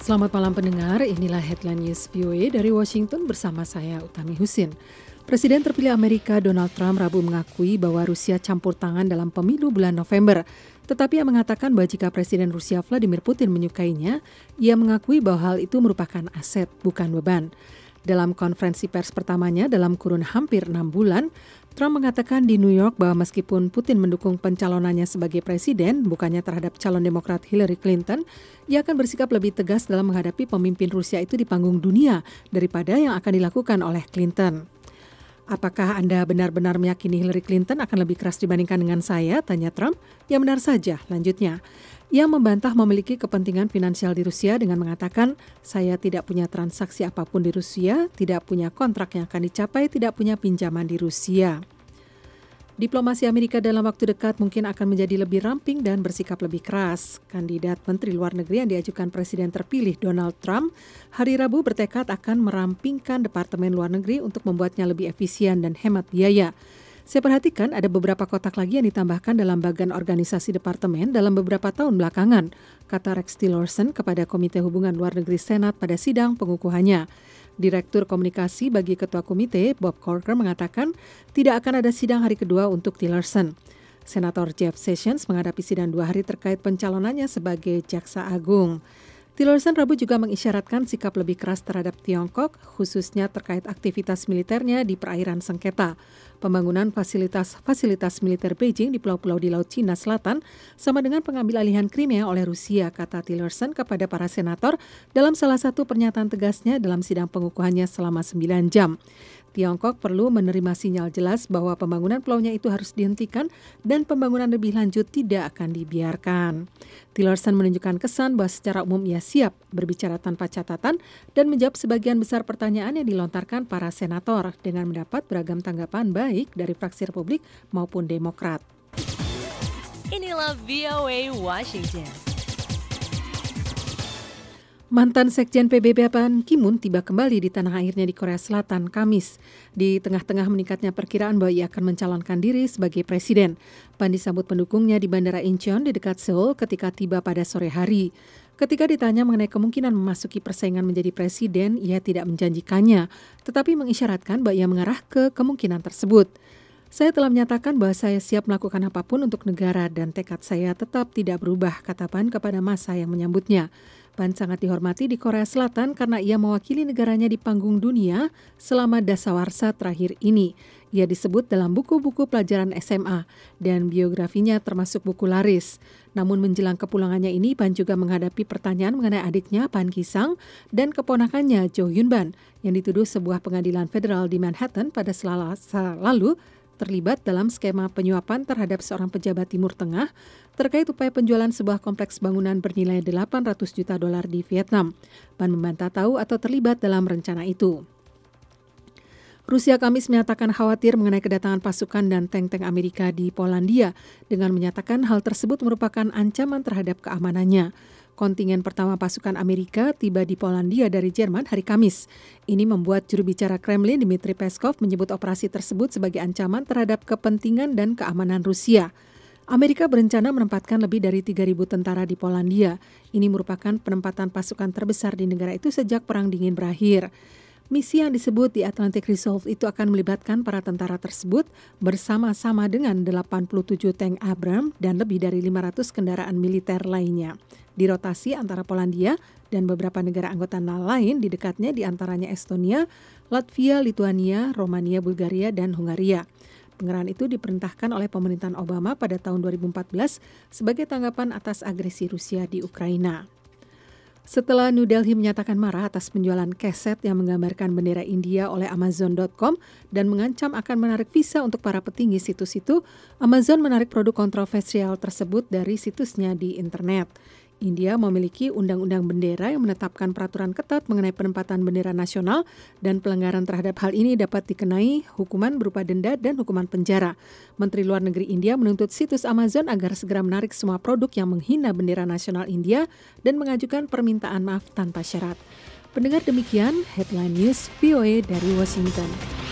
Selamat malam pendengar, inilah Headline News VOA dari Washington bersama saya Utami Husin. Presiden terpilih Amerika Donald Trump Rabu mengakui bahwa Rusia campur tangan dalam pemilu bulan November. Tetapi ia mengatakan bahwa jika Presiden Rusia Vladimir Putin menyukainya, ia mengakui bahwa hal itu merupakan aset, bukan beban. Dalam konferensi pers pertamanya dalam kurun hampir 6 bulan, Trump mengatakan di New York bahwa meskipun Putin mendukung pencalonannya sebagai presiden, bukannya terhadap calon Demokrat Hillary Clinton, ia akan bersikap lebih tegas dalam menghadapi pemimpin Rusia itu di panggung dunia daripada yang akan dilakukan oleh Clinton. Apakah Anda benar-benar meyakini Hillary Clinton akan lebih keras dibandingkan dengan saya? Tanya Trump. Ya benar saja, lanjutnya. Ia membantah memiliki kepentingan finansial di Rusia dengan mengatakan, saya tidak punya transaksi apapun di Rusia, tidak punya kontrak yang akan dicapai, tidak punya pinjaman di Rusia. Diplomasi Amerika dalam waktu dekat mungkin akan menjadi lebih ramping dan bersikap lebih keras. Kandidat Menteri Luar Negeri yang diajukan Presiden terpilih Donald Trump hari Rabu bertekad akan merampingkan Departemen Luar Negeri untuk membuatnya lebih efisien dan hemat biaya. Saya perhatikan ada beberapa kotak lagi yang ditambahkan dalam bagian organisasi departemen dalam beberapa tahun belakangan, kata Rex Tillerson kepada Komite Hubungan Luar Negeri Senat pada sidang pengukuhannya. Direktur Komunikasi bagi Ketua Komite, Bob Corker, mengatakan tidak akan ada sidang hari kedua untuk Tillerson. Senator Jeff Sessions menghadapi sidang 2 hari terkait pencalonannya sebagai Jaksa Agung. Tillerson Rabu juga mengisyaratkan sikap lebih keras terhadap Tiongkok, khususnya terkait aktivitas militernya di perairan sengketa. Pembangunan fasilitas militer Beijing di pulau-pulau di Laut Cina Selatan sama dengan pengambil alihan Crimea oleh Rusia, kata Tillerson kepada para senator dalam salah satu pernyataan tegasnya dalam sidang pengukuhannya selama 9 jam. Tiongkok perlu menerima sinyal jelas bahwa pembangunan pulaunya itu harus dihentikan dan pembangunan lebih lanjut tidak akan dibiarkan. Tillerson menunjukkan kesan bahwa secara umum ia siap berbicara tanpa catatan dan menjawab sebagian besar pertanyaan yang dilontarkan para senator dengan mendapat beragam tanggapan baik dari fraksi Republik maupun Demokrat. Inilah VOA Washington. Mantan Sekjen PBB Ban Ki-moon tiba kembali di tanah airnya di Korea Selatan Kamis. Di tengah-tengah meningkatnya perkiraan bahwa ia akan mencalonkan diri sebagai presiden. Ban disambut pendukungnya di Bandara Incheon di dekat Seoul ketika tiba pada sore hari. Ketika ditanya mengenai kemungkinan memasuki persaingan menjadi presiden, ia tidak menjanjikannya, tetapi mengisyaratkan bahwa ia mengarah ke kemungkinan tersebut. Saya telah menyatakan bahwa saya siap melakukan apapun untuk negara dan tekad saya tetap tidak berubah, kata Ban kepada massa yang menyambutnya. Ban sangat dihormati di Korea Selatan karena ia mewakili negaranya di panggung dunia selama dasawarsa terakhir ini. Ia disebut dalam buku-buku pelajaran SMA dan biografinya termasuk buku laris. Namun menjelang kepulangannya ini, Ban juga menghadapi pertanyaan mengenai adiknya Ban Ki-sang dan keponakannya Jo Hyun-ban yang dituduh sebuah pengadilan federal di Manhattan pada Selasa lalu terlibat dalam skema penyuapan terhadap seorang pejabat Timur Tengah terkait upaya penjualan sebuah kompleks bangunan bernilai $800 juta di Vietnam. Ban membantah tahu atau terlibat dalam rencana itu. Rusia Kamis menyatakan khawatir mengenai kedatangan pasukan dan tank-tank Amerika di Polandia dengan menyatakan hal tersebut merupakan ancaman terhadap keamanannya. Kontingen pertama pasukan Amerika tiba di Polandia dari Jerman hari Kamis. Ini membuat juru bicara Kremlin Dmitry Peskov menyebut operasi tersebut sebagai ancaman terhadap kepentingan dan keamanan Rusia. Amerika berencana menempatkan lebih dari 3.000 tentara di Polandia. Ini merupakan penempatan pasukan terbesar di negara itu sejak Perang Dingin berakhir. Misi yang disebut di Atlantic Resolve itu akan melibatkan para tentara tersebut bersama-sama dengan 87 tank Abrams dan lebih dari 500 kendaraan militer lainnya. Dirotasi antara Polandia dan beberapa negara anggota lain di dekatnya di antaranya Estonia, Latvia, Lituania, Romania, Bulgaria, dan Hungaria. Pengerahan itu diperintahkan oleh pemerintahan Obama pada tahun 2014 sebagai tanggapan atas agresi Rusia di Ukraina. Setelah New Delhi menyatakan marah atas penjualan keset yang menggambarkan bendera India oleh Amazon.com dan mengancam akan menarik visa untuk para petinggi situs itu, Amazon menarik produk kontroversial tersebut dari situsnya di internet. India memiliki undang-undang bendera yang menetapkan peraturan ketat mengenai penempatan bendera nasional dan pelanggaran terhadap hal ini dapat dikenai hukuman berupa denda dan hukuman penjara. Menteri Luar Negeri India menuntut situs Amazon agar segera menarik semua produk yang menghina bendera nasional India dan mengajukan permintaan maaf tanpa syarat. Pendengar, demikian Headline News VOA dari Washington.